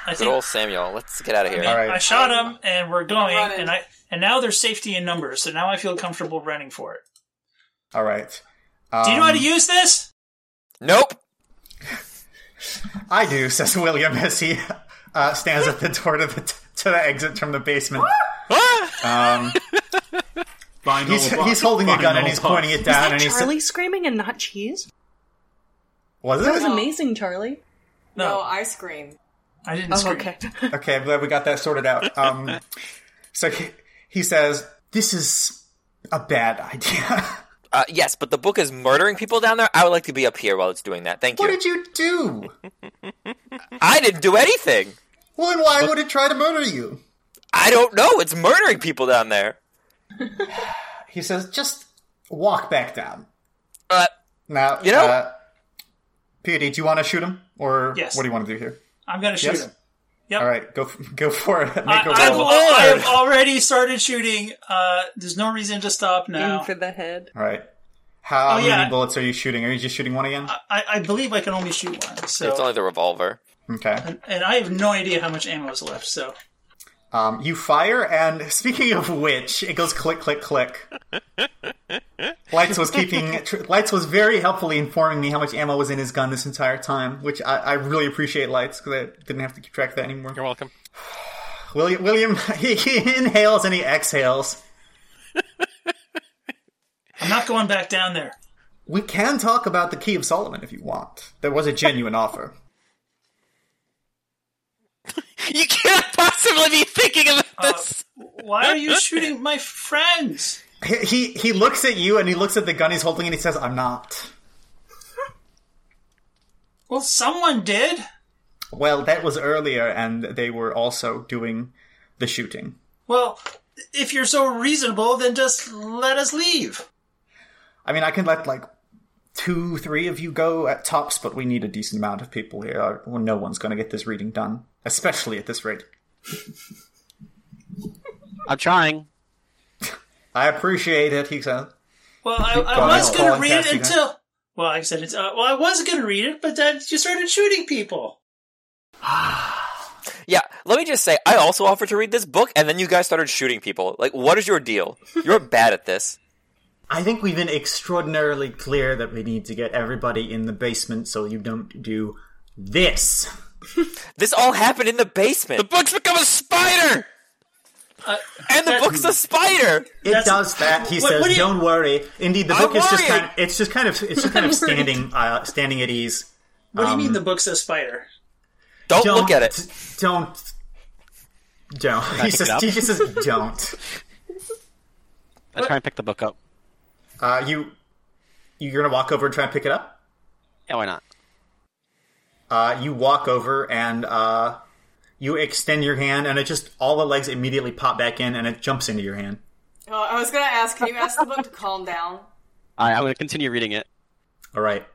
Good old Samuel. Let's get out of here. All right. I shot him, and we're going, and now there's safety in numbers, so now I feel comfortable running for it. All right. Do you know how to use this? Nope. I do, says William as he stands at the door to the exit from the basement. He's holding a gun and he's pointing it down. Was that Charlie screaming and not Cheese? Was it? That was amazing, Charlie. No, I screamed. I didn't scream. Okay. Okay, I'm glad we got that sorted out. So he says, this is a bad idea. Yes, but the book is murdering people down there. I would like to be up here while it's doing that. Thank you. What did you do? I didn't do anything. Well, then why would it try to murder you? I don't know. It's murdering people down there. He says, just walk back down. Now, you know... P.O.D., do you want to shoot him? Or Yes. what do you want to do here? I'm going to shoot him. Yep. All right, go for it. Make a I roll. have already started shooting. There's no reason to stop now. Aim for the head. All right. How many bullets are you shooting? Are you just shooting one again? I believe I can only shoot one. So. It's only the revolver. Okay. And I have no idea how much ammo is left, so... You fire, and speaking of which, it goes click, click, click. Lights was very helpfully informing me how much ammo was in his gun this entire time, which I really appreciate Lights, because I didn't have to keep track of that anymore. You're welcome. William, he inhales and he exhales. I'm not going back down there. We can talk about the Key of Solomon if you want. There was a genuine offer. You can't possibly be thinking of this! Why are you shooting my friends? He looks at you and he looks at the gun he's holding and he says, I'm not. Well, someone did. Well, that was earlier and they were also doing the shooting. Well, if you're so reasonable, then just let us leave. I mean, I can let, 2, 3 of you go at tops, but we need a decent amount of people here. Well, no one's going to get this reading done, especially at this rate. I'm trying. I appreciate it, he said. Well, I was going to read it until... Well, I said it's... I was going to read it, but then you started shooting people. Yeah, let me just say, I also offered to read this book, and then you guys started shooting people. What is your deal? You're bad at this. I think we've been extraordinarily clear that we need to get everybody in the basement so you don't do this. This all happened in the basement. The book's become a spider! And the book's a spider! It does that, he says, don't worry. Indeed, the book is just kind of standing at ease. What do you mean the book's a spider? Don't look at it. Don't. He just says, don't. I try and pick the book up. You're gonna walk over and try and pick it up? Yeah, why not? You walk over and you extend your hand, and all the legs immediately pop back in, and it jumps into your hand. Oh, I was gonna ask, can you ask the book to calm down? Alright, I'm gonna continue reading it. Alright.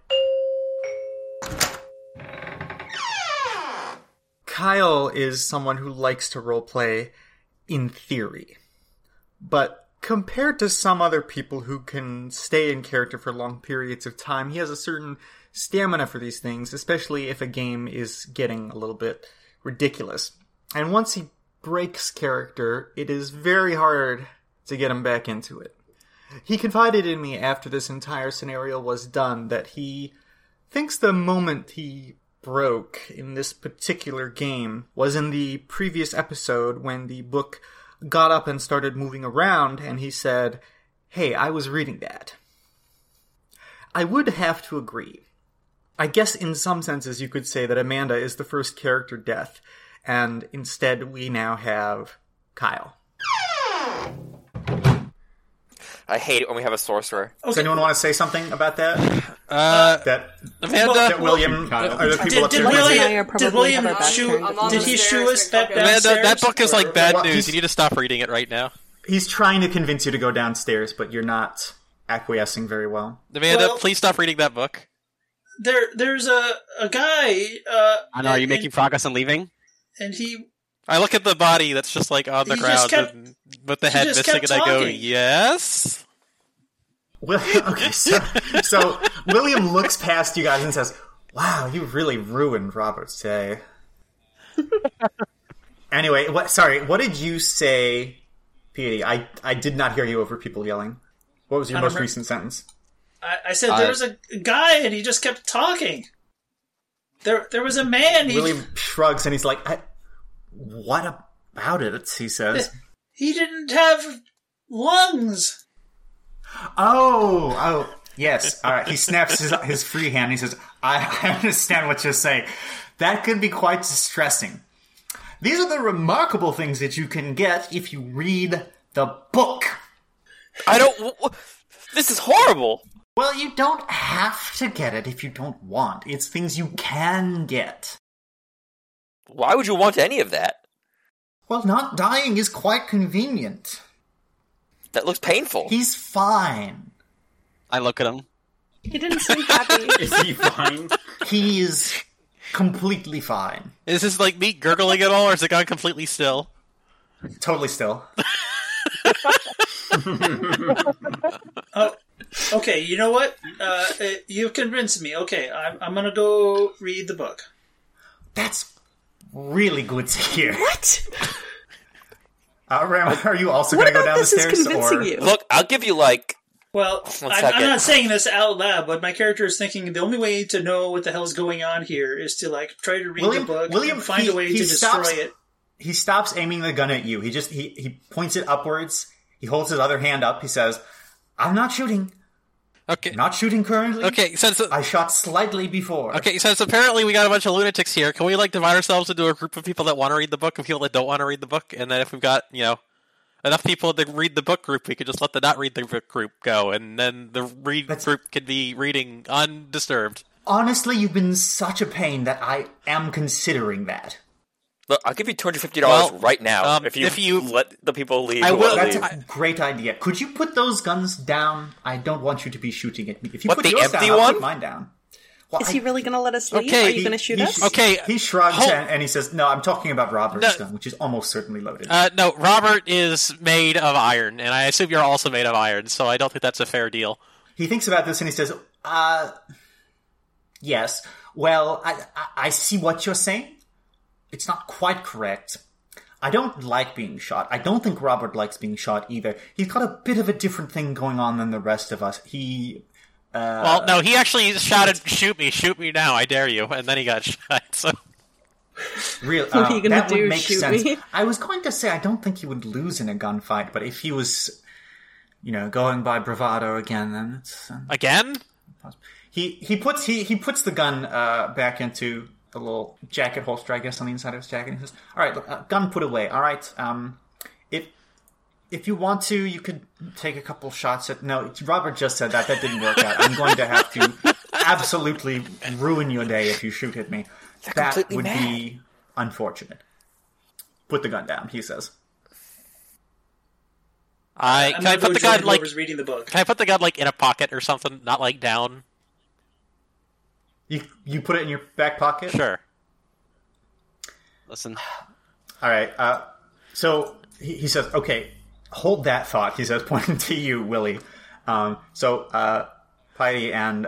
Kyle is someone who likes to roleplay in theory. But compared to some other people who can stay in character for long periods of time, he has a certain stamina for these things, especially if a game is getting a little bit ridiculous. And once he breaks character, it is very hard to get him back into it. He confided in me after this entire scenario was done that he thinks the moment he broke in this particular game was in the previous episode when the book got up and started moving around, and he said, hey, I was reading that. I would have to agree. I guess in some senses you could say that Amanda is the first character death, and instead we now have Kyle. I hate it when we have a sorcerer. Okay. Does anyone want to say something about that? Amanda? That William, are the people upstairs? Did William did he shoo us back downstairs? Amanda, that book is like bad news. You need to stop reading it right now. He's trying to convince you to go downstairs, but you're not acquiescing very well. Amanda, please stop reading that book. There's a guy... I know, are you making progress on leaving? And he... I look at the body that's just on the ground with the head missing, and I go, yes? Okay, so William looks past you guys and says, wow, you really ruined Robert's day. Anyway, what did you say, Petey? I did not hear you over people yelling. What was your most recent sentence? I said there was a guy and he just kept talking. There was a man. William shrugs and he's like, what about it? He says. He didn't have lungs. Oh, yes. All right. He snaps his free hand. And he says, I understand what you're saying. That could be quite distressing. These are the remarkable things that you can get if you read the book. This is horrible. Well, you don't have to get it if you don't want. It's things you can get. Why would you want any of that? Well, not dying is quite convenient. That looks painful. He's fine. I look at him. He didn't seem happy. Is he fine? He's completely fine. Is this like me gurgling at all, or is it gone completely still? Totally still. Okay, you know what? You've convinced me. Okay, I'm gonna go read the book. That's really good to hear. What? Ram, are you also going to go down the stairs? Is convincing you? Look, I'll give you Well, I'm not saying this out loud, but my character is thinking the only way to know what the hell is going on here is to try to read the book and find a way to destroy it. He stops aiming the gun at you. He points it upwards. He holds his other hand up. He says, I'm not shooting. Okay. Not shooting currently. Okay, since I shot slightly before. Okay, since apparently we got a bunch of lunatics here, can we divide ourselves into a group of people that want to read the book and people that don't want to read the book? And then if we've got, enough people to read the book group, we could just let the not read the book group go, and then the read group could be reading undisturbed. Honestly, you've been such a pain that I am considering that. Look, I'll give you $250 right now if you let the people leave. I will. That's a great idea. Could you put those guns down? I don't want you to be shooting at me. If you put yours down, I'll put mine down. Well, is he really going to let us leave? Okay, Are you going to shoot us? Okay. He shrugs and he says, no, I'm talking about Robert's gun, which is almost certainly loaded. No, Robert is made of iron, and I assume you're also made of iron, so I don't think that's a fair deal. He thinks about this and he says, yes. Well, I see what you're saying. It's not quite correct. I don't like being shot. I don't think Robert likes being shot either. He's got a bit of a different thing going on than the rest of us. Well, no, he actually shouted, shoot me now, I dare you, and then he got shot, so... Really? What are you going to do, would make shoot sense. me? I was going to say, I don't think he would lose in a gunfight, but if he was, going by bravado again, then it's... Again? He puts the gun back into the little jacket holster, I guess, on the inside of his jacket. He says, all right, look, gun put away, all right? If you want to, you could take a couple shots at... No, Robert just said that. That didn't work out. I'm going to have to absolutely ruin your day if you shoot at me. That would be unfortunate. Put the gun down, he says. Can I put the gun, reading the book. Can I put the gun, in a pocket or something, not, down? You put it in your back pocket? Sure. Listen. All right. So he says, okay, hold that thought, he says, pointing to you, Willie. So Piety and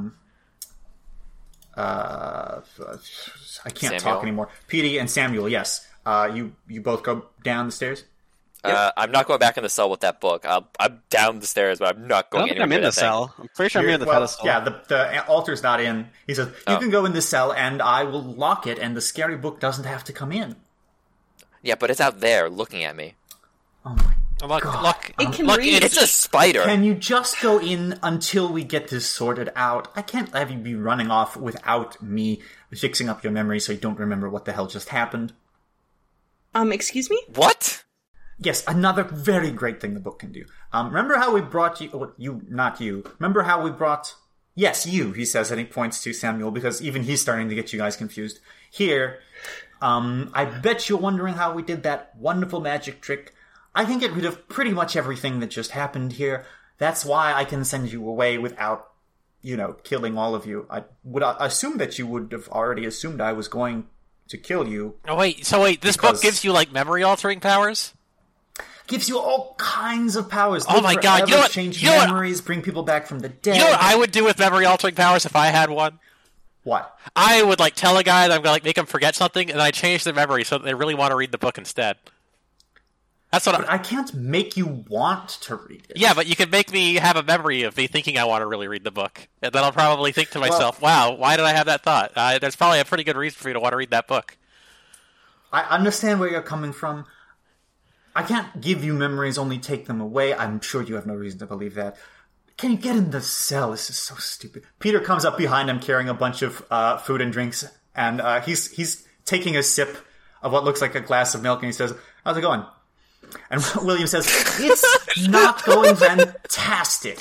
I can't talk anymore. Petey and Samuel, yes. You both go down the stairs? Yep. I'm not going back in the cell with that book. I'm down the stairs, but I'm not going anywhere. I'm in the cell. I'm pretty sure I'm in the pedestal. Yeah, the altar's not in. He says, you can go in the cell and I will lock it and the scary book doesn't have to come in. Yeah, but it's out there looking at me. Oh my God. Look, it can read. It's a spider. Can you just go in until we get this sorted out? I can't have you be running off without me fixing up your memory so you don't remember what the hell just happened. Excuse me? What? Yes, another very great thing the book can do. Remember how we brought not you. Remember how we brought... Yes, you, he says, and he points to Samuel, because even he's starting to get you guys confused. Here, I bet you're wondering how we did that wonderful magic trick. I can get rid of pretty much everything that just happened here. That's why I can send you away without, killing all of you. I would assume that you would have already assumed I was going to kill you. Oh, wait, this book gives you, memory-altering powers? Gives you all kinds of powers. Oh my God! Change memories, bring people back from the dead. You know what I would do with memory-altering powers if I had one? What? I would tell a guy that I'm going to make him forget something, and I change their memory so that they really want to read the book instead. That's what I can't make you want to read it. Yeah, but you can make me have a memory of me thinking I want to really read the book. And then I'll probably think to myself, wow, why did I have that thought? There's probably a pretty good reason for you to want to read that book. I understand where you're coming from. I can't give you memories, only take them away. I'm sure you have no reason to believe that. Can you get in the cell? This is so stupid. Peter comes up behind him carrying a bunch of food and drinks, and he's taking a sip of what looks like a glass of milk, and he says, how's it going? And William says, it's not going fantastic.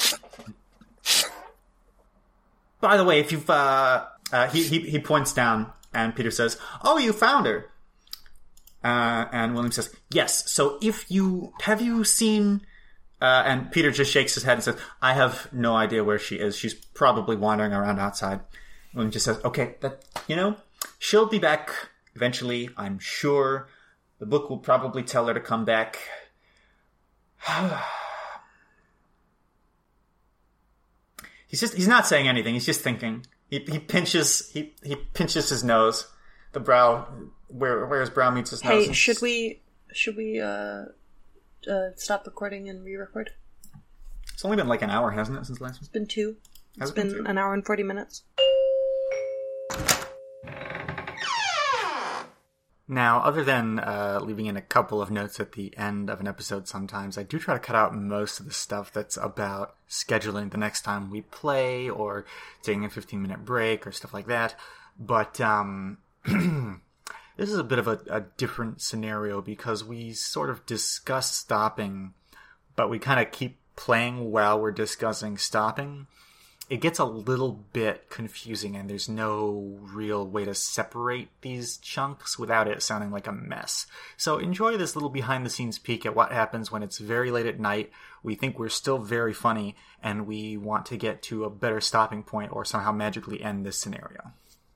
By the way, if you've... he points down, and Peter says, oh, you found her. And William says, yes, so have you seen... and Peter just shakes his head and says, I have no idea where she is. She's probably wandering around outside. William just says, okay, she'll be back eventually, I'm sure. The book will probably tell her to come back. He's not saying anything, he's just thinking. He pinches his nose. The brow, where his brow meets his nose. Hey, should we stop recording and re-record? It's only been like an hour, hasn't it, since the last one? It's been 2. It's been an hour and 40 minutes. Now, other than leaving in a couple of notes at the end of an episode sometimes, I do try to cut out most of the stuff that's about scheduling the next time we play, or taking a 15-minute break, or stuff like that. But this is a bit of a different scenario, because we sort of discuss stopping, but we kind of keep playing while we're discussing stopping. It gets a little bit confusing, and there's no real way to separate these chunks without it sounding like a mess. So enjoy this little behind-the-scenes peek at what happens when it's very late at night, we think we're still very funny, and we want to get to a better stopping point or somehow magically end this scenario.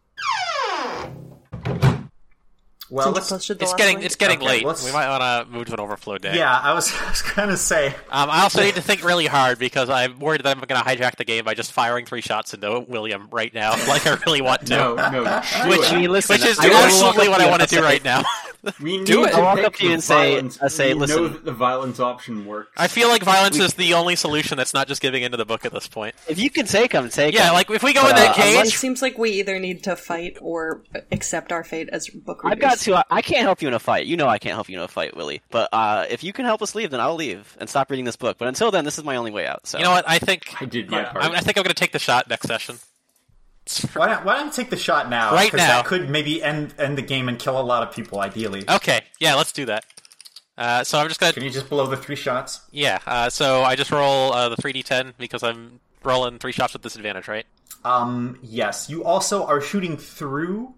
Well, it's getting late. We might want to move to an overflow day. Yeah, I was going to say. I also need to think really hard, because I'm worried that I'm going to hijack the game by just firing 3 shots into William right now, like I really want to. No. Which is absolutely what I want to do right now. We need to walk up to you and say, listen. know that the violence option works. I feel like violence is the only solution that's not just giving into the book at this point. If you can take them, take them. Yeah, like if we go in that cage... It seems like we either need to fight or accept our fate as book readers. I've got to. I can't help you in a fight. You know I can't help you in a fight, Willie. But if you can help us leave, then I'll leave and stop reading this book. But until then, this is my only way out. So. You know what? I think I did my part. I think I'm going to take the shot next session. Why don't you take the shot now? Right now. That could maybe end the game and kill a lot of people, ideally. Okay, yeah, let's do that. So I'm just going to... Can you just blow the 3 shots? Yeah, so I just roll the 3d10 because I'm rolling 3 shots with disadvantage, right? Yes. You also are shooting through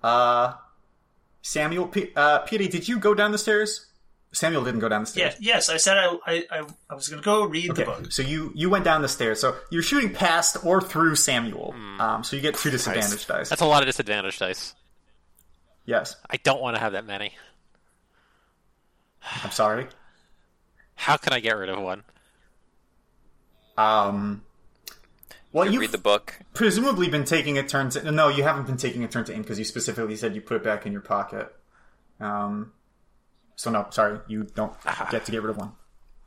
Samuel. Petey, did you go down the stairs? Samuel didn't go down the stairs. Yes, I said I was going to go read the book. So you went down the stairs. So you're shooting past or through Samuel. So you get 2 disadvantage dice. That's a lot of disadvantage dice. Yes. I don't want to have that many. I'm sorry. How can I get rid of one? Well, you read the book. Presumably been taking a turn to... No, you haven't been taking a turn to aim because you specifically said you put it back in your pocket. So no, sorry, you don't get to get rid of one.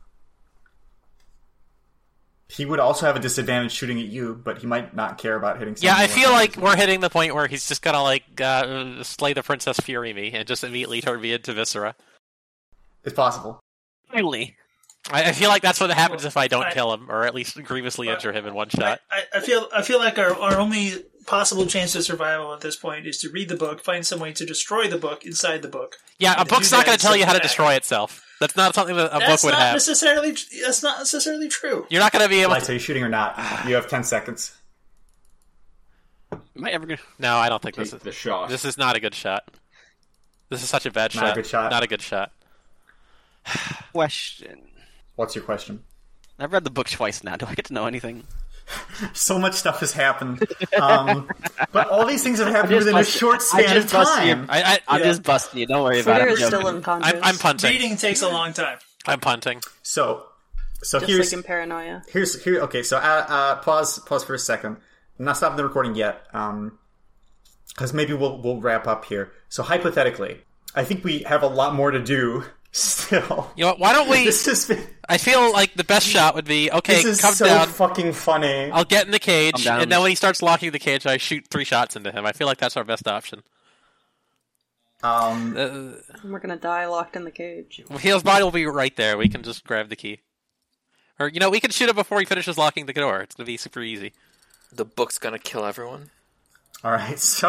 He would also have a disadvantage shooting at you, but he might not care about hitting someone. Yeah, I feel like we're hitting the point where he's just gonna slay the Princess Fury me and just immediately turn me into Viscera. It's possible. Finally. I feel like that's what happens if I don't kill him, or at least grievously injure him in one shot. I feel like our only possible chance of survival at this point is to read the book, find some way to destroy the book inside the book. Yeah, a book's not going to tell you how to destroy itself. That's not something that a book would have. That's not necessarily true. You're not going to be able to... Are you shooting or not? You have 10 seconds. Am I ever going to... No, I don't think this is... the shot. This is not a good shot. This is such a bad shot. Not a good shot. Not a good shot. Question. What's your question? I've read the book twice now. Do I get to know anything? So much stuff has happened. But all these things have happened within a short span of time. I'm just busting you. Don't worry about it. Fritter is still unconscious. I'm punting. Reading takes a long time. I'm punting. So just here's... like in Paranoia. Okay, so pause for a second. I'm not stopping the recording yet. because maybe we'll wrap up here. So hypothetically, I think we have a lot more to do still. You know what, why don't we... I feel like the best shot would be, okay, this is come so down. Fucking funny. I'll get in the cage, and then when he starts locking the cage, I shoot 3 shots into him. I feel like that's our best option. We're gonna die locked in the cage. His body will be right there. We can just grab the key. Or, we can shoot him before he finishes locking the door. It's gonna be super easy. The book's gonna kill everyone. Alright, so...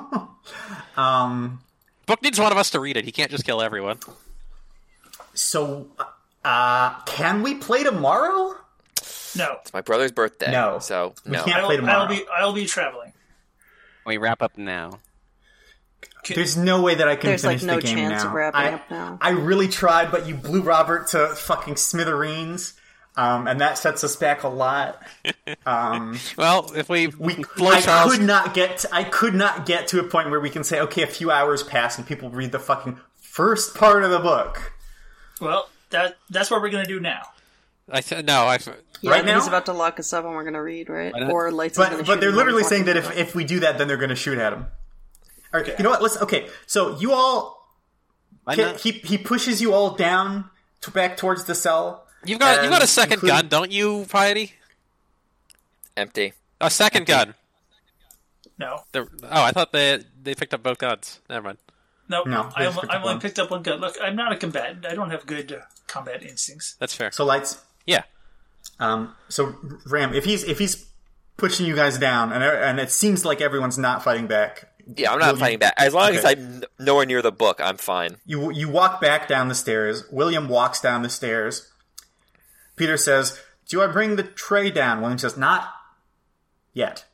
Book needs one of us to read it. He can't just kill everyone. So, can we play tomorrow? No. It's my brother's birthday. No. So, no. We can't play tomorrow. I'll be traveling. We wrap up now. There's no way that I can There's finish no the game chance now. of wrapping up now. I really tried, but you blew Robert to fucking smithereens, and that sets us back a lot. Well, if we I could not get to a point where we can say, okay, a few hours pass and people read the fucking first part of the book. Well, that's what we're gonna do now. Yeah, right now he's about to lock us up and we're gonna read, right? Or lights. But they're literally saying that if we do that, then they're gonna shoot at him. Okay, you know what? So you all, he pushes you all down back towards the cell. You've got a second gun, don't you, Piety? Empty. A second gun. No. I thought they picked up both guns. Never mind. No, I only picked up one gun. Look, I'm not a combatant. I don't have good combat instincts. That's fair. So Lights. Yeah. So Ram, if he's pushing you guys down, and it seems like everyone's not fighting back. Yeah, I'm not fighting back. As long as I'm nowhere near the book, I'm fine. You walk back down the stairs. William walks down the stairs. Peter says, "Do I bring the tray down?" William says, "Not yet."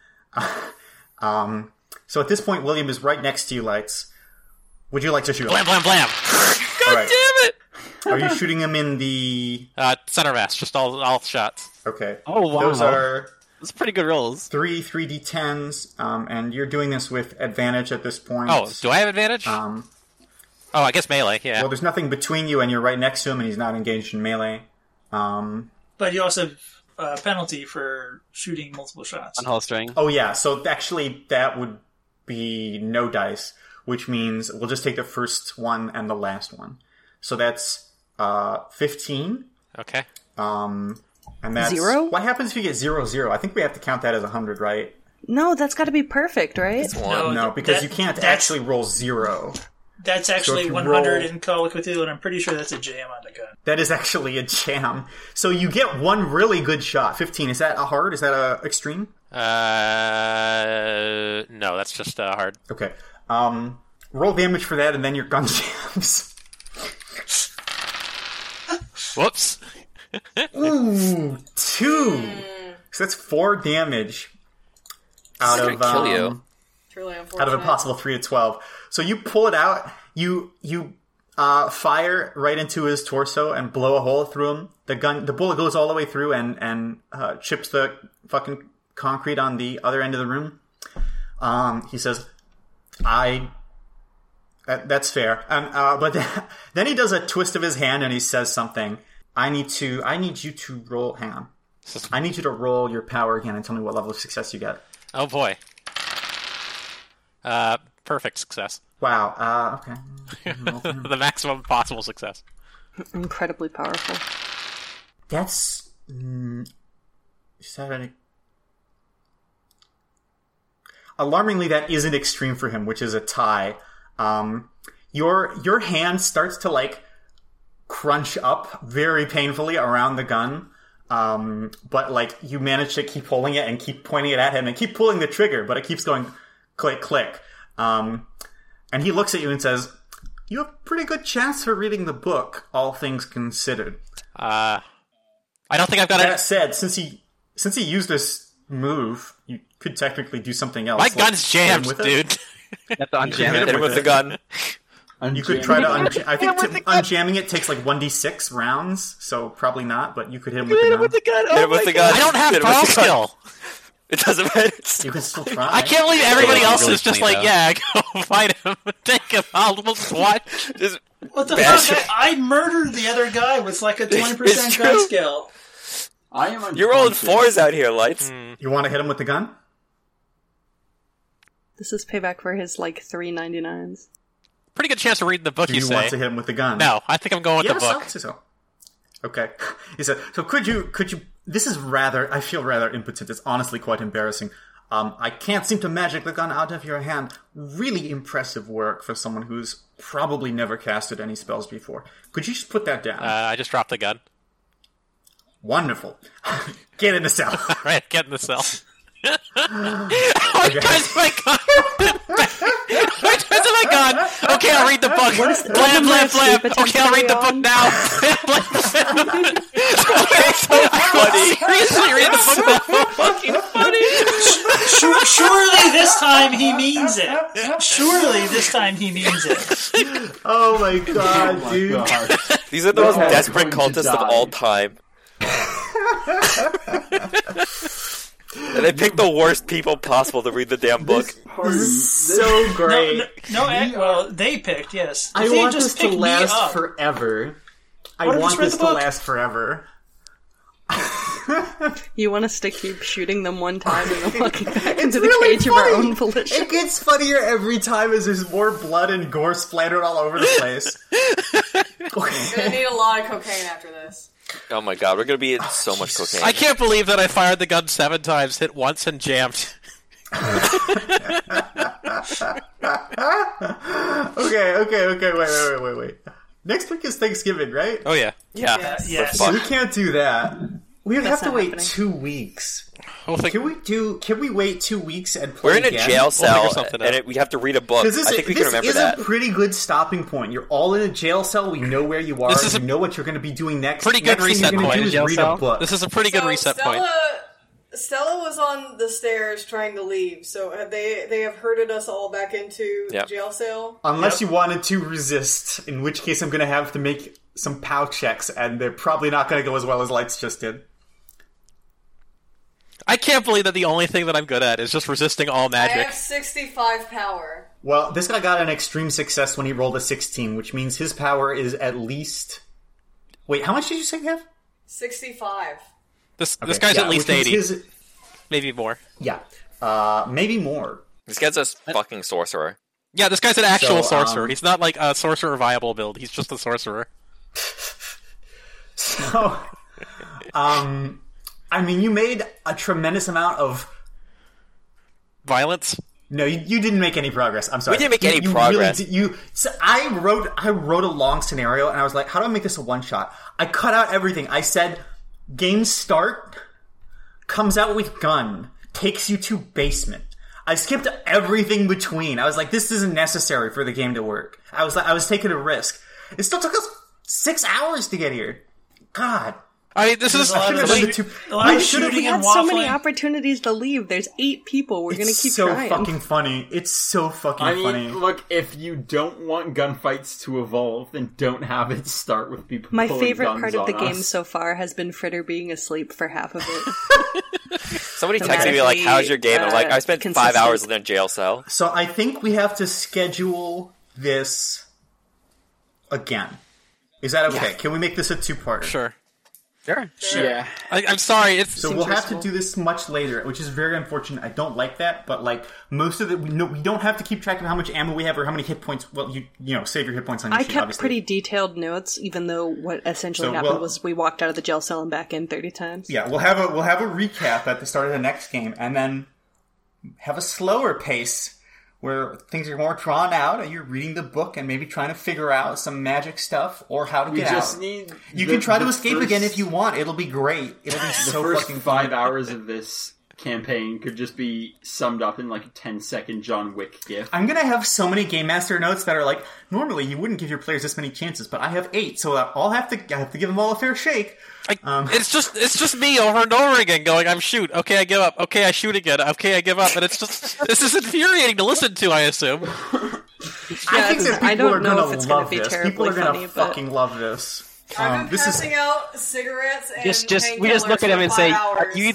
So at this point, William is right next to you, Lights. Would you like to shoot him? Blam, blam, blam! God damn it! Are you shooting him in the... center mass, just all shots. Okay. Oh, wow. Those are... That's pretty good rolls. 3d10s, and you're doing this with advantage at this point. Oh, do I have advantage? I guess melee, yeah. Well, there's nothing between you, and you're right next to him, and he's not engaged in melee. But you also have a penalty for shooting multiple shots. Unholstering. Oh, yeah, so actually that would be no dice, which means we'll just take the first one and the last one. So that's 15. Okay. And that's 0? What happens if you get 0-0? I think we have to count that as 100, right? No, that's got to be perfect, right? No, because you can't actually roll 0. That's actually 100 in Call of Cthulhu, and I'm pretty sure that's a jam on the gun. That is actually a jam. So you get one really good shot. 15. Is that a hard? Is that a extreme? No, that's just hard. Okay. Roll damage for that, and then your gun jams. Whoops. Ooh, 2. So that's 4 damage out of kill you. It's really unfortunate. Out of a possible 3 to 12. So you pull it out. You fire right into his torso and blow a hole through him. The bullet goes all the way through and chips the fucking concrete on the other end of the room. He says, that's fair. But then he does a twist of his hand and he says something. I need you to roll. Hang on. I need you to roll your power again and tell me what level of success you get. Oh boy. Perfect success. Wow. Okay. The maximum possible success. Incredibly powerful. That's... Is that any... Alarmingly, that isn't extreme for him, which is a tie. Your hand starts to, crunch up very painfully around the gun. But, you manage to keep holding it and keep pointing it at him and keep pulling the trigger, but it keeps going click, click. And he looks at you and says, "You have a pretty good chance for reading the book, all things considered." I don't think I've got That said, since he used this move, you could technically do something else. My gun's jammed, dude. You have to unjam it. Hit him with the gun. You could try to I think unjamming it takes 1d6 rounds, so probably not, but you could hit him with the gun. Hit him with the gun. I don't have brawl skill. It doesn't matter. You can still try. I can't believe everybody else really is just clean, go fight him, take him, I'll just watch. Just What the fuck? I murdered the other guy with a 20% gun skill. I am. You're rolling 4s out here, Lights. You want to hit him with the gun? This is payback for his, $3.99s. Pretty good chance of reading the book, you say. want to hit him with the gun? No, I think I'm going with the book. So. Okay. He said, so could you, this is I feel rather impotent. It's honestly quite embarrassing. I can't seem to magic the gun out of your hand. Really impressive work for someone who's probably never casted any spells before. Could you just put that down? I just dropped the gun. Wonderful. Get in the cell. Right, get in the cell. Where's my gun? Where's my gun? Okay, I'll read the book. Blam, blam, blam. Okay, I'll read the book now. It's so funny. Seriously, read the book now. Fucking funny. Surely this time he means it. Surely this time he means it. Oh my god, dude. God. These are the most desperate cultists of all time. And they picked the worst people possible to read the damn book. This is so great. Well, they picked, yes. I want this to last forever. I want this to last forever. You want us to keep shooting them one time and then walking back into the cage of our own volition? It gets funnier every time as there's more blood and gore splattered all over the place. We're gonna need a lot of cocaine after this. Oh my god, we're gonna be in so much cocaine. I can't believe that I fired the gun 7 times, hit once, and jammed. Okay, wait. Next week is Thanksgiving, right? Oh, yeah. Yeah. Yes. So we can't do that. We would have to wait happening. 2 weeks. We'll think... Can we wait 2 weeks and play We're in a again? jail cell, something and out. we have to read a book. I think we can remember this that. is a pretty good stopping point. You're all in a jail cell. We know where you are. This is we know what you're going to be doing next. Pretty good Next thing reset you're gonna point. do is Jail read cell? a book. This is a pretty good reset point. Stella was on the stairs trying to leave, so they have herded us all back into the jail cell. Unless you wanted to resist, in which case I'm going to have to make some POW checks, and they're probably not going to go as well as Lights just did. I can't believe that the only thing that I'm good at is just resisting all I magic. have 65 power. Well, this guy got an extreme success when he rolled a 16, which means his power is at least... Wait, how much did you say you have? 65. This guy's at least 80. Maybe more. Yeah. Maybe more. This guy's a fucking sorcerer. Yeah, this guy's an actual sorcerer. He's not like a sorcerer viable build. He's just a sorcerer. So, I mean, you made a tremendous amount of... Violence? No, you didn't make any progress. I'm sorry. We didn't make any progress. So I wrote a long scenario, and I was like, how do I make this a one-shot? I cut out everything. I said, game start, comes out with gun, takes you to basement. I skipped everything between. I was like, this isn't necessary for the game to work. I was taking a risk. It still took us 6 hours to get here. God. I mean, this is... I should have We had so many opportunities to leave. There's 8 people. We're going to keep trying. It's so fucking funny. It's so fucking funny. Look, if you don't want gunfights to evolve, then don't have it start with people My pulling favorite guns part of the on game us. so far has been Fritter being asleep for half of it. Somebody texted me like, how's your game? I'm like, I spent 5 hours in a jail cell. So I think we have to schedule this again. Is that okay? Yeah. Can we make this a 2-parter? Sure. Sure. Yeah. I'm sorry. So we'll have to do this much later, which is very unfortunate. I don't like that, but like most of we don't have to keep track of how much ammo we have or how many hit points. Well, you know, save your hit points on your sheet, kept obviously. pretty detailed notes, even though what essentially happened was we walked out of the jail cell and back in 30 times. Yeah, we'll have a recap at the start of the next game, and then have a slower pace where things are more drawn out, and you're reading the book and maybe trying to figure out some magic stuff or how to get out. You can try to escape again if you want. It'll be great. It'll be so fucking fun. 5 hours of this campaign could just be summed up in like a 10-second John Wick gif. I'm gonna have so many Game Master notes that are like, normally you wouldn't give your players this many chances, but I have 8, so I have to give them all a fair shake. It's just me over and over again going, I'm shoot, okay I give up, okay I shoot again, okay I give up, and it's just, this is infuriating to listen to, I assume. I think that people are gonna love this. People are gonna fucking love this. I've been passing out cigarettes and we just look at him and say, hours. you either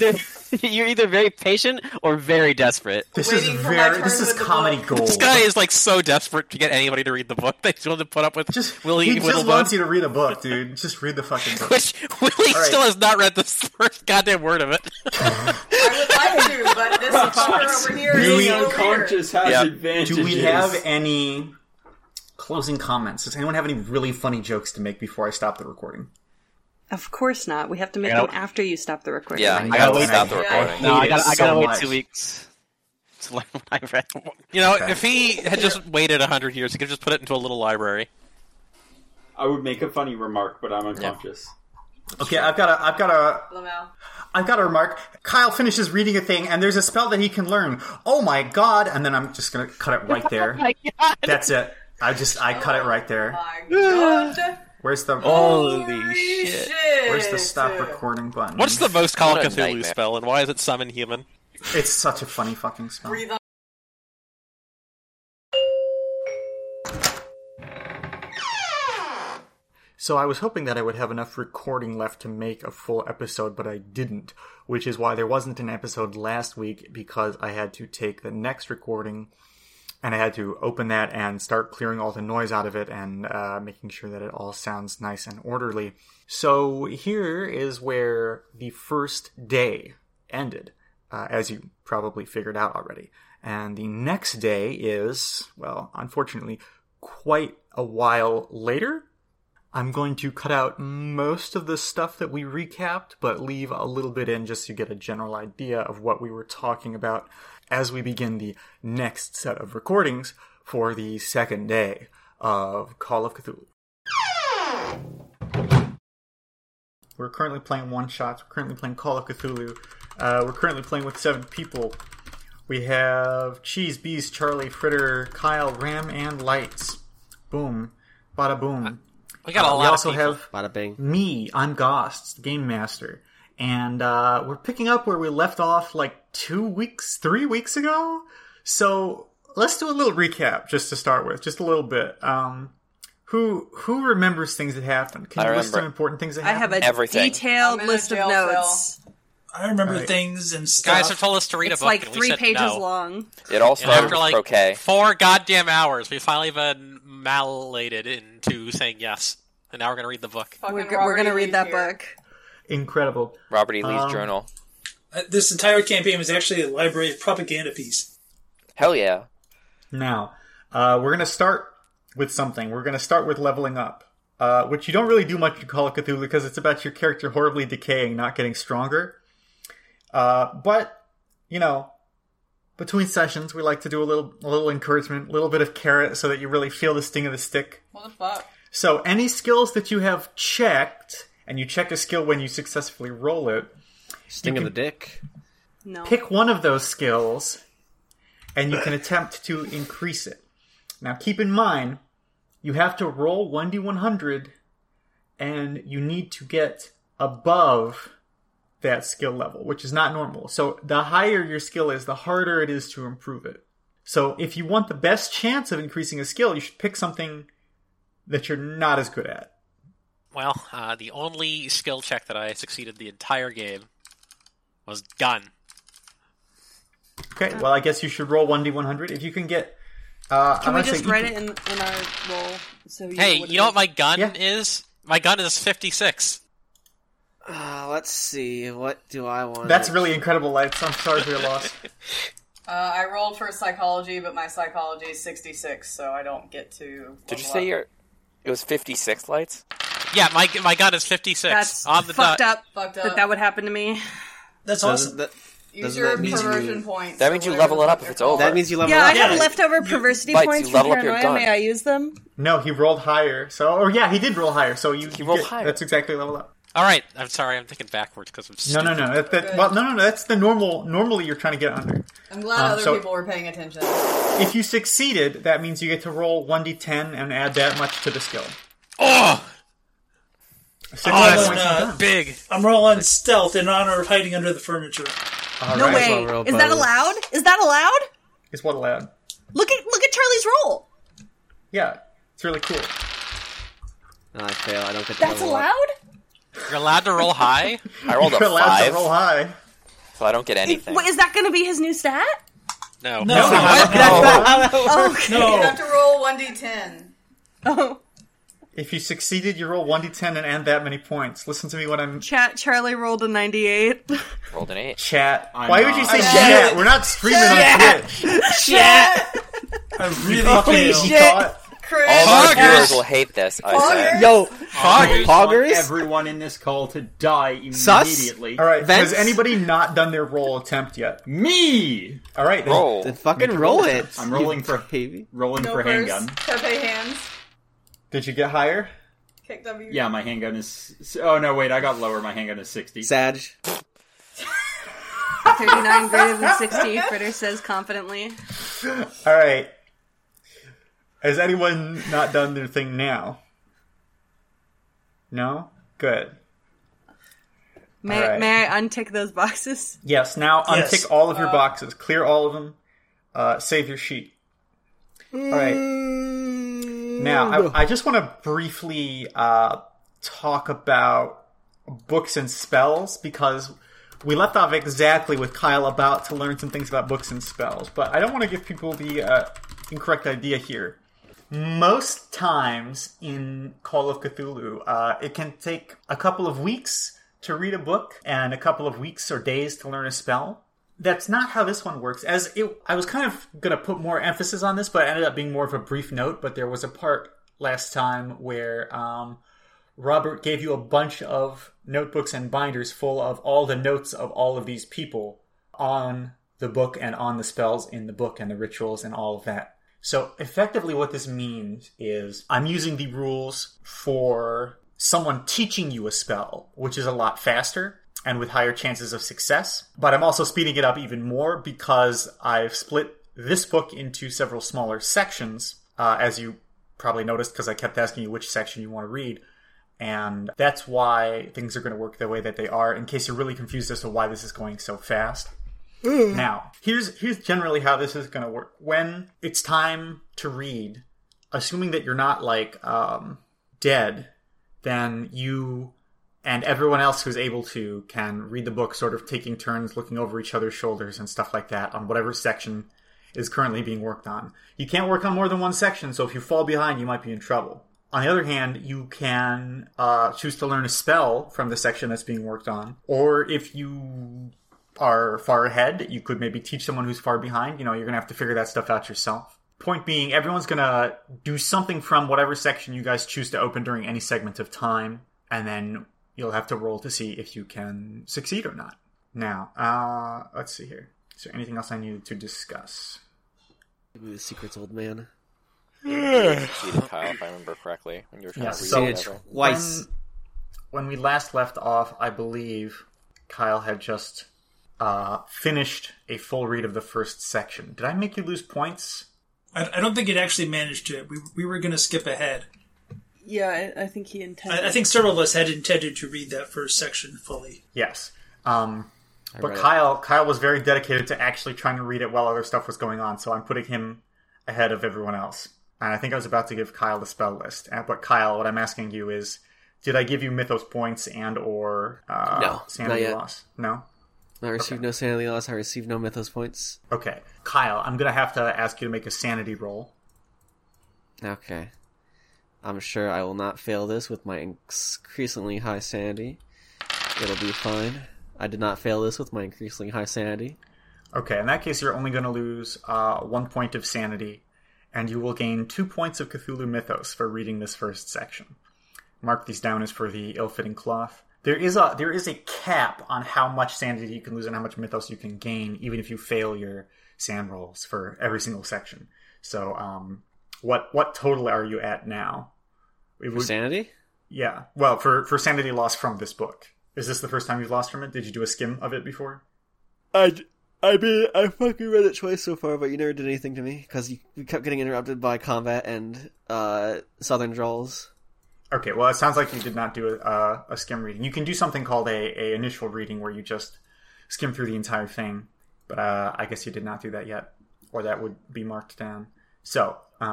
You're either very patient or very desperate. This is comedy gold. This guy is like so desperate to get anybody to read the book. They just want to put up with Willie. He just wants you to read a book, dude. Just read the fucking book. Which Willie still has not read the first goddamn word of it. I would like to, but this fucker over here being unconscious has advantages. Do we have any closing comments? Does anyone have any really funny jokes to make before I stop the recording? Of course not. We have to make them after you stop the recording. Yeah, I gotta stop the recording. No, I gotta wait 2 weeks to learn what I read. You know, if he had just waited 100 years, he could just put it into a little library. I would make a funny remark, but I'm unconscious. Yeah. Okay, I've got a remark. Kyle finishes reading a thing, and there's a spell that he can learn. Oh my god! And then I'm just gonna cut it right there. Oh my god! That's it. I cut it right there. Oh my god! Where's the holy shit? Where's the stop recording button? What's the most Call of Cthulhu spell, and why is it summon human? It's such a funny fucking spell. Breathe on. So I was hoping that I would have enough recording left to make a full episode, but I didn't, which is why there wasn't an episode last week, because I had to take the next recording and I had to open that and start clearing all the noise out of it and making sure that it all sounds nice and orderly. So here is where the first day ended, as you probably figured out already. And the next day is, well, unfortunately, quite a while later. I'm going to cut out most of the stuff that we recapped, but leave a little bit in just to get a general idea of what we were talking about as we begin the next set of recordings for the second day of Call of Cthulhu. We're currently playing one-shots. We're currently playing Call of Cthulhu. We're currently playing with 7 people. We have Cheese, Bees, Charlie, Fritter, Kyle, Ram, and Lights. Boom. Bada boom. We got a lot of people. We also have Bada bing. Me. I'm Gost, the Game Master. And we're picking up where we left off like 3 weeks ago. So let's do a little recap just to start with, just a little bit. Who remembers things that happened? Can you list some important things that happened? I have a detailed list of notes. I remember things and stuff. Guys have told us to read a book. It's like and 3 pages no. long. It all started after with like croquet. 4 goddamn hours, we finally been malleated into saying yes. And now we're going to read the book. We're going to read that book. Incredible. Robert E. Lee's journal. This entire campaign was actually a library propaganda piece. Hell yeah. Now, we're going to start with something. We're going to start with leveling up. Which you don't really do much in Call of Cthulhu because it's about your character horribly decaying, not getting stronger. But, you know, between sessions, we like to do a little encouragement, a little bit of carrot so that you really feel the sting of the stick. What the fuck? So any skills that you have checked, and you check a skill when you successfully roll it. Sting of the dick? No. Pick one of those skills, and you can attempt to increase it. Now keep in mind, you have to roll 1d100, and you need to get above that skill level, which is not normal. So the higher your skill is, the harder it is to improve it. So if you want the best chance of increasing a skill, you should pick something that you're not as good at. Well, the only skill check that I succeeded the entire game was gun. Okay, well I guess you should roll 1d100. If you can get... Can we just write it in our roll? So you know what my gun is? My gun is 56. Let's see. What do I want? That's really incredible, Lights. I'm sorry for your loss. I rolled for psychology, but my psychology is 66, so I don't get to... Did you say it was 56 Lights? Yeah, my gun is 56. That's on the fucked dot. up that would happen to me. That's awesome. Use your perversion points. That means you level it up if it's over. That means you level it up. Yeah, I have leftover perversity points from Paranoia. May I use them? No, he rolled higher. So, he did roll higher. So he rolled higher. That's exactly level up. All right, I'm sorry, I'm thinking backwards because I'm stupid. No. No. That's the normal. Normally, you're trying to get under. I'm glad other people were paying attention. If you succeeded, that means you get to roll 1d10 and add that much to the skill. Oh! That's big. I'm rolling stealth in honor of hiding under the furniture. No way. Is that allowed? Is that allowed? Is what allowed? Look at Charlie's roll. Yeah, it's really cool. No, I fail. I don't get to That's allowed? You're allowed to roll high? I rolled a 5. You're allowed to roll high. So I don't get anything. Wait, is that going to be his new stat? No. No. You have to roll 1d10. Oh. If you succeeded, you roll 1d10 and add that many points. Listen to me when I'm... Chat, Charlie rolled a 98. Rolled an 8. Chat. Why would you say chat? We're not streaming on Twitch. Chat! I really shit. Chris. All of our viewers will hate this, I said. Yo, I want Poggers? everyone in this call to die immediately. All right, Vents? has anybody not done their roll attempt yet? Me! All right, then. Roll. Then fucking roll it. I'm rolling for baby. handgun. Pepe hands. Did you get higher? Kick W. Yeah, my handgun is... Oh, no, wait, I got lower. My handgun is 60. Sag. 39 greater than 60, Fritter says confidently. All right. Has anyone not done their thing now? No? Good. May I untick those boxes? Yes, now Yes. untick all of your boxes. Clear all of them. Save your sheet. All right. Now, I just want to briefly talk about books and spells, because we left off exactly with Kyle about to learn some things about books and spells, but I don't want to give people the incorrect idea here. Most times in Call of Cthulhu, it can take a couple of weeks to read a book and a couple of weeks or days to learn a spell. That's not how this one works. I was kind of going to put more emphasis on this, but it ended up being more of a brief note. But there was a part last time where Robert gave you a bunch of notebooks and binders full of all the notes of all of these people on the book and on the spells in the book and the rituals and all of that. So effectively what this means is I'm using the rules for someone teaching you a spell, which is a lot faster and with higher chances of success. But I'm also speeding it up even more because I've split this book into several smaller sections, as you probably noticed because I kept asking you which section you want to read. And that's why things are going to work the way that they are, in case you're really confused as to why this is going so fast. Now, here's generally how this is going to work. When it's time to read, assuming that you're not, dead, then you and everyone else who's able to can read the book, sort of taking turns looking over each other's shoulders and stuff like that on whatever section is currently being worked on. You can't work on more than one section, so if you fall behind, you might be in trouble. On the other hand, you can choose to learn a spell from the section that's being worked on, or if you are far ahead, you could maybe teach someone who's far behind. You know, you're going to have to figure that stuff out yourself. Point being, everyone's going to do something from whatever section you guys choose to open during any segment of time, and then you'll have to roll to see if you can succeed or not. Now, let's see here. Is there anything else I needed to discuss? The secret's old man. You succeeded, Kyle, if I remember correctly, when you were trying to read so it. Twice. When we last left off, I believe Kyle had just finished a full read of the first section. Did I make you lose points? I don't think it actually managed to. We were going to skip ahead. Yeah, I think he intended. I think several of us had intended to read that first section fully. Yes. But Kyle was very dedicated to actually trying to read it while other stuff was going on, so I'm putting him ahead of everyone else. And I think I was about to give Kyle the spell list. But Kyle, what I'm asking you is, did I give you Mythos points and or No, sanity not yet. loss? No? I received no sanity loss. I received no Mythos points. Okay. Kyle, I'm going to have to ask you to make a sanity roll. Okay. I'm sure I will not fail this with my increasingly high sanity. It'll be fine. I did not fail this with my increasingly high sanity. Okay, in that case, you're only going to lose 1 point of sanity, and you will gain 2 points of Cthulhu Mythos for reading this first section. Mark these down as for the ill-fitting cloth. There is a cap on how much sanity you can lose and how much Mythos you can gain, even if you fail your sand rolls for every single section. So, what total are you at now? For sanity? Yeah. Well, for sanity loss from this book. Is this the first time you've lost from it? Did you do a skim of it before? I fucking read it twice so far, but you never did anything to me, because you kept getting interrupted by combat and southern drawls. Okay, well, it sounds like you did not do a skim reading. You can do something called a initial reading where you just skim through the entire thing, but I guess you did not do that yet, or that would be marked down. So,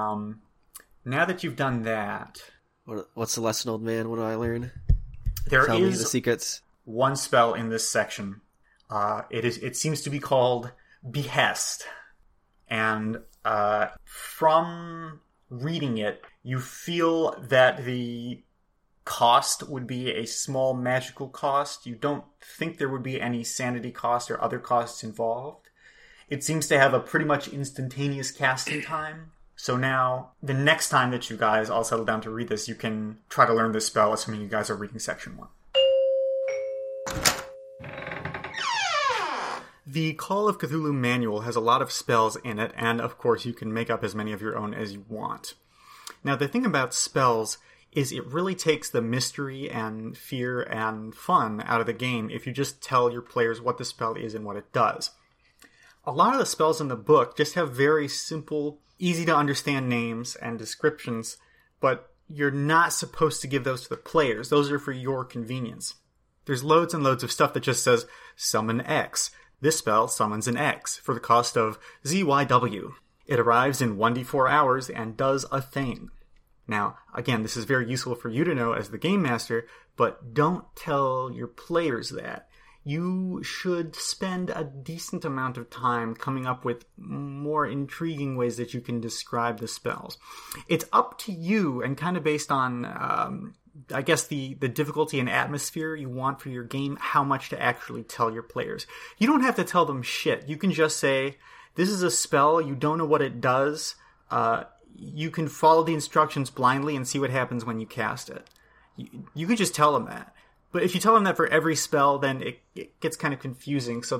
now that you've done that... What's the lesson, old man? What do I learn? There Tell me is the secrets. one spell in this section It seems to be called Behest. And from reading it, you feel that the cost would be a small magical cost. You don't think there would be any sanity cost or other costs involved. It seems to have a pretty much instantaneous casting time. So now, the next time that you guys all settle down to read this, you can try to learn this spell, assuming you guys are reading section 1. The Call of Cthulhu manual has a lot of spells in it, and of course you can make up as many of your own as you want. Now, the thing about spells is it really takes the mystery and fear and fun out of the game if you just tell your players what the spell is and what it does. A lot of the spells in the book just have very simple, easy-to-understand names and descriptions, but you're not supposed to give those to the players. Those are for your convenience. There's loads and loads of stuff that just says, summon X. This spell summons an X for the cost of ZYW. It arrives in 1d4 hours and does a thing. Now, again, this is very useful for you to know as the game master, but don't tell your players that. You should spend a decent amount of time coming up with more intriguing ways that you can describe the spells. It's up to you, and kind of based on, I guess, the difficulty and atmosphere you want for your game, how much to actually tell your players. You don't have to tell them shit. You can just say, this is a spell, you don't know what it does, you can follow the instructions blindly and see what happens when you cast it. You could just tell them that. But if you tell them that for every spell, then it gets kind of confusing. So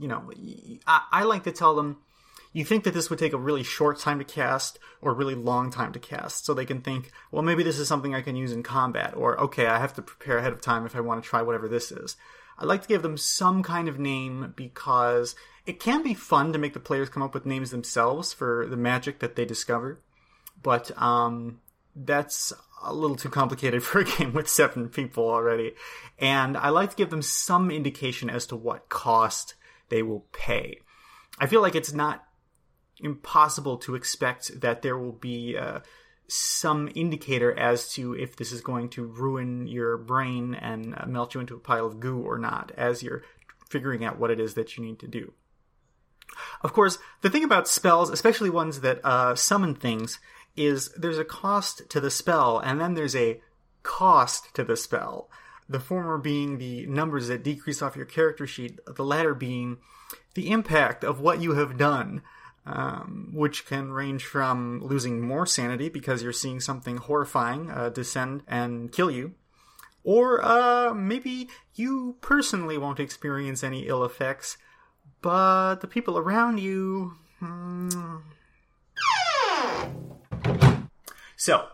I like to tell them, you think that this would take a really short time to cast or a really long time to cast. So they can think, well, maybe this is something I can use in combat. Or, okay, I have to prepare ahead of time if I want to try whatever this is. I like to give them some kind of name because it can be fun to make the players come up with names themselves for the magic that they discover. But that's a little too complicated for a game with 7 people already. And I like to give them some indication as to what cost they will pay. I feel like it's not impossible to expect that there will be some indicator as to if this is going to ruin your brain and melt you into a pile of goo or not, as you're figuring out what it is that you need to do. Of course, the thing about spells, especially ones that summon things, is there's a cost to the spell, and then there's a cost to the spell. The former being the numbers that decrease off your character sheet, the latter being the impact of what you have done, which can range from losing more sanity because you're seeing something horrifying descend and kill you, or maybe you personally won't experience any ill effects, but the people around you... So,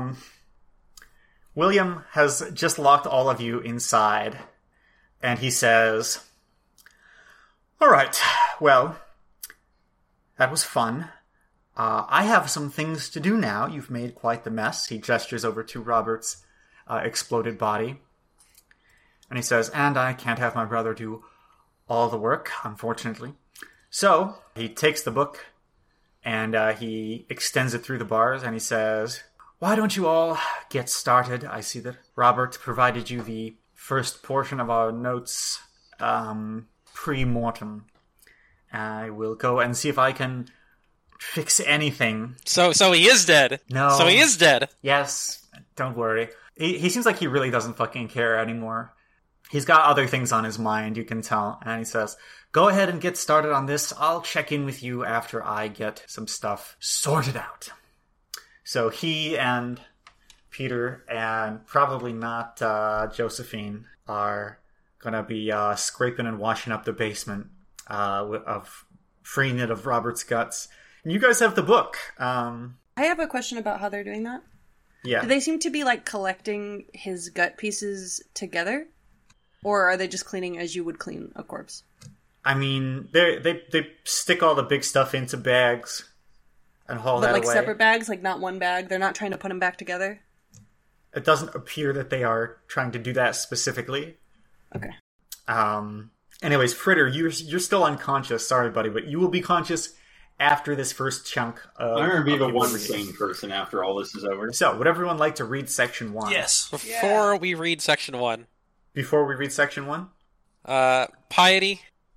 William has just locked all of you inside, and he says, all right, well, that was fun. I have some things to do now. You've made quite the mess. He gestures over to Robert's exploded body. And he says, and I can't have my brother do all the work, unfortunately. So, he takes the book, and he extends it through the bars, and he says, why don't you all get started? I see that Robert provided you the first portion of our notes pre-mortem. I will go and see if I can fix anything. So he is dead. No. So he is dead. Yes, don't worry. He seems like he really doesn't fucking care anymore. He's got other things on his mind, you can tell. And he says, go ahead and get started on this. I'll check in with you after I get some stuff sorted out. So he and Peter, and probably not Josephine, are going to be scraping and washing up the basement, of freeing it of Robert's guts. And you guys have the book. I have a question about how they're doing that. Yeah. Do they seem to be, collecting his gut pieces together? Or are they just cleaning as you would clean a corpse? I mean, they stick all the big stuff into bags and haul that away. But separate bags? Not one bag? They're not trying to put them back together? It doesn't appear that they are trying to do that specifically. Okay. Anyways, Fritter, you're still unconscious. Sorry, buddy, but you will be conscious after this first chunk of... I'm going to be the one sane person after all this is over. So, would everyone like to read Section 1? Yes. Before we read Section 1. Before we read Section 1? Piety.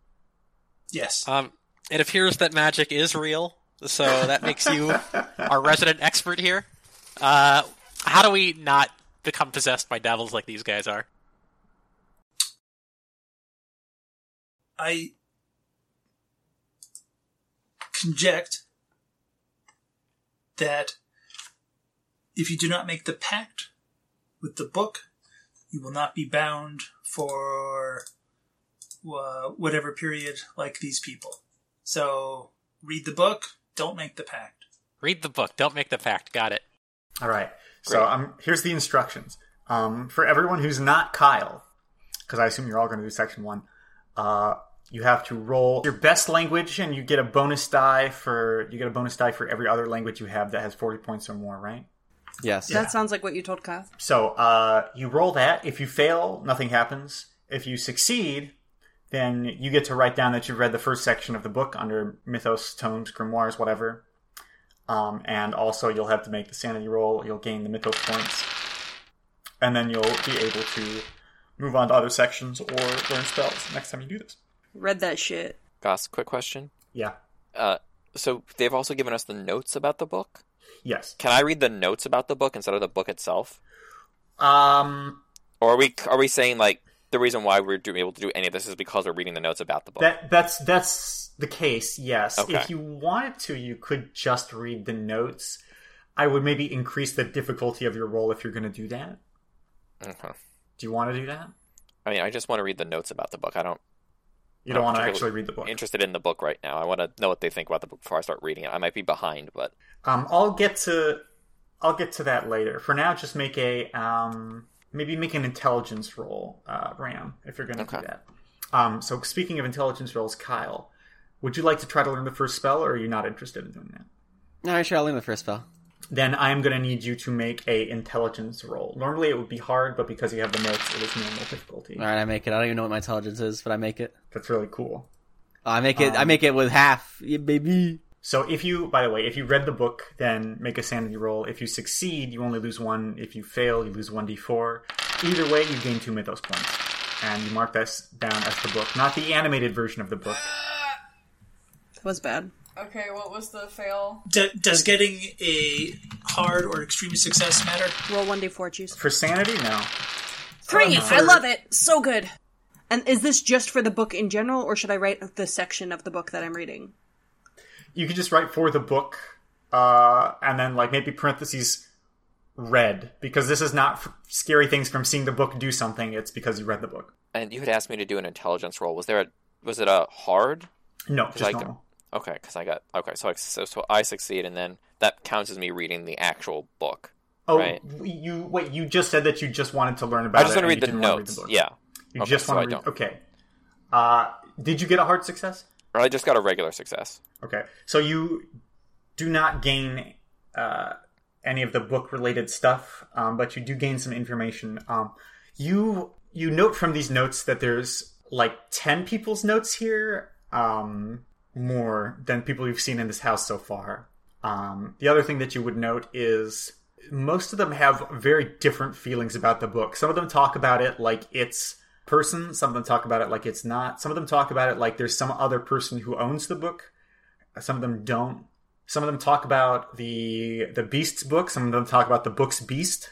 Yes. It appears that magic is real, so that makes you our resident expert here. How do we not become possessed by devils like these guys are? I conject that if you do not make the pact with the book, you will not be bound for whatever period like these people. So, read the book, don't make the pact. Read the book, don't make the pact. Got it. All right. So here's the instructions. For everyone who's not Kyle, because I assume you're all going to do section 1, you have to roll your best language, and you get a bonus die for every other language you have that has 40 points or more, right? Yes. That sounds like what you told Kyle. So you roll that. If you fail, nothing happens. If you succeed, then you get to write down that you've read the first section of the book under mythos, tomes, grimoires, whatever. And also you'll have to make the sanity roll. You'll gain the mythos points. And then you'll be able to move on to other sections or learn spells next time you do this. Read that shit. Goss, quick question. Yeah. So they've also given us the notes about the book? Yes. Can I read the notes about the book instead of the book itself? Or are we saying, like, the reason why we're able to do any of this is because we're reading the notes about the book? That's the case, yes. Okay. If you wanted to, you could just read the notes. I would maybe increase the difficulty of your roll if you're going to do that. Okay. Do you want to do that? I mean, I just want to read the notes about the book. You don't want to actually read the book? Interested in the book right now. I want to know what they think about the book before I start reading it. I might be behind, but... I'll get to that later. For now, just make maybe make an intelligence roll, Ram, if you're going to do that. So speaking of intelligence rolls, Kyle, would you like to try to learn the first spell, or are you not interested in doing that? No, sure, I'll learn the first spell. Then I'm going to need you to make a intelligence roll. Normally it would be hard, but because you have the notes, it is normal difficulty. Alright, I make it. I don't even know what my intelligence is, but I make it. That's really cool. I make it with half. Yeah, baby. So if you read the book, then make a sanity roll. If you succeed, you only lose 1. If you fail, you lose 1d4. Either way, you gain 2 mythos points. And you mark this down as the book, not the animated version of the book. That was bad. Okay, what was the fail? Does getting a hard or extreme success matter? Roll 1d4, choose. For sanity, no. 3! I love it! So good! And is this just for the book in general, or should I write the section of the book that I'm reading? You could just write for the book, and then maybe parentheses read, because this is not scary things from seeing the book do something, it's because you read the book. And you had asked me to do an intelligence roll. Was it a hard? No, just normal. Okay, so I succeed, and then that counts as me reading the actual book. Oh, right? You just said that you just wanted to learn about it. I just want to read the notes. Yeah. You just want to read. Okay. Did you get a hard success? Or I just got a regular success. Okay, so you do not gain any of the book-related stuff, but you do gain some information. You note from these notes that there's 10 people's notes here. More than people you've seen in this house so far. The other thing that you would note is most of them have very different feelings about the book. Some of them talk about it like it's person. Some of them talk about it like it's not. Some of them talk about it like there's some other person who owns the book. Some of them don't. Some of them talk about the Beast's book. Some of them talk about the book's beast.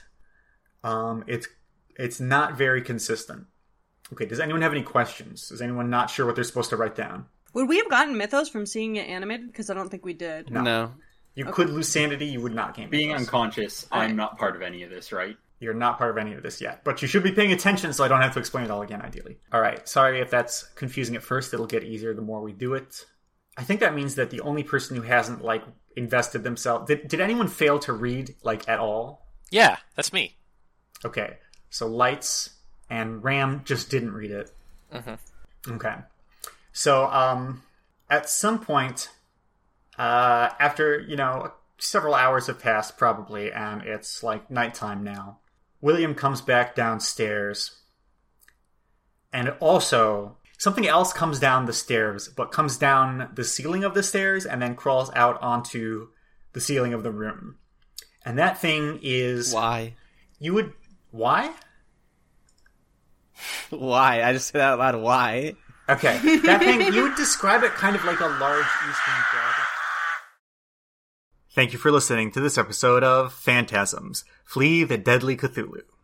It's not very consistent. Okay, does anyone have any questions? Is anyone not sure what they're supposed to write down? Would we have gotten mythos from seeing it animated? Because I don't think we did. No. You could lose sanity, you would not gain Being mythos. unconscious, I'm not part of any of this, right? You're not part of any of this yet. But you should be paying attention so I don't have to explain it all again, ideally. Alright, sorry if that's confusing at first. It'll get easier the more we do it. I think that means that the only person who hasn't, invested themselves... Did anyone fail to read, at all? Yeah, that's me. Okay, so Lights and Ram just didn't read it. Mm-hmm. Okay. So, at some point, after, several hours have passed, probably, and it's, nighttime now, William comes back downstairs, and also, something else comes down the stairs, but comes down the ceiling of the stairs, and then crawls out onto the ceiling of the room. And that thing is... Why? Why? Why? I just said that out loud, why? Okay, that thing, you would describe it kind of like a large eastern dragon. Thank you for listening to this episode of Phantasms, Flee the Deadly Cthulhu.